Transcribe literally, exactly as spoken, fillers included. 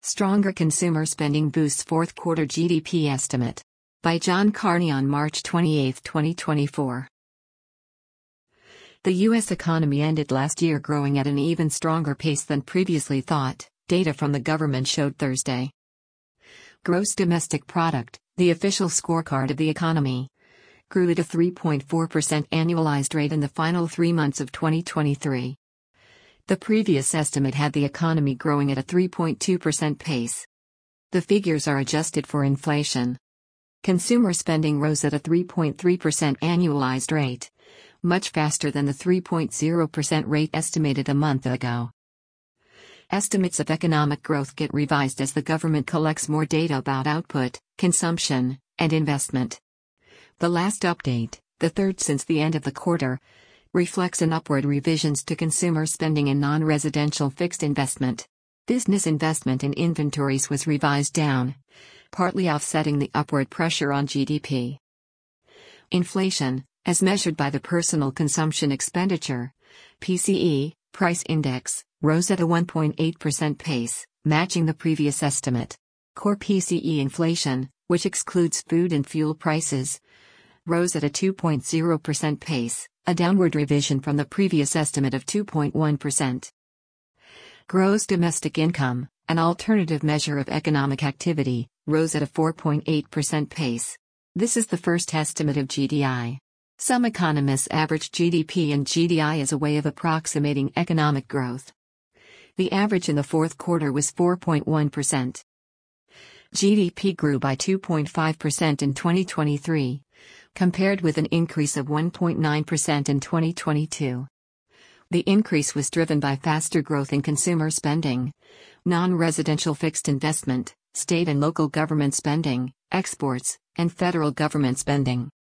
Stronger consumer spending boosts fourth quarter G D P estimate. By John Carney on March twenty-eighth, twenty twenty-four. The U S economy ended last year growing at an even stronger pace than previously thought, data from the government showed Thursday. Gross domestic product, the official scorecard of the economy, grew at a three point four percent annualized rate in the final three months of twenty twenty-three. The previous estimate had the economy growing at a three point two percent pace. The figures are adjusted for inflation. Consumer spending rose at a three point three percent annualized rate, much faster than the three point zero percent rate estimated a month ago. Estimates of economic growth get revised as the government collects more data about output, consumption, and investment. The last update, the third since the end of the quarter, reflects an upward revisions to consumer spending and non-residential fixed investment. Business investment in inventories was revised down, partly offsetting the upward pressure on G D P. Inflation, as measured by the Personal Consumption Expenditure (P C E) price index, rose at a one point eight percent pace, matching the previous estimate. Core P C E inflation, which excludes food and fuel prices, rose at a two point zero percent pace, a downward revision from the previous estimate of two point one percent. Gross domestic income, an alternative measure of economic activity, rose at a four point eight percent pace. This is the first estimate of G D I. Some economists average G D P and G D I as a way of approximating economic growth. The average in the fourth quarter was four point one percent. G D P grew by two point five percent in twenty twenty-three, compared with an increase of one point nine percent in twenty twenty-two. The increase was driven by faster growth in consumer spending, non-residential fixed investment, state and local government spending, exports, and federal government spending.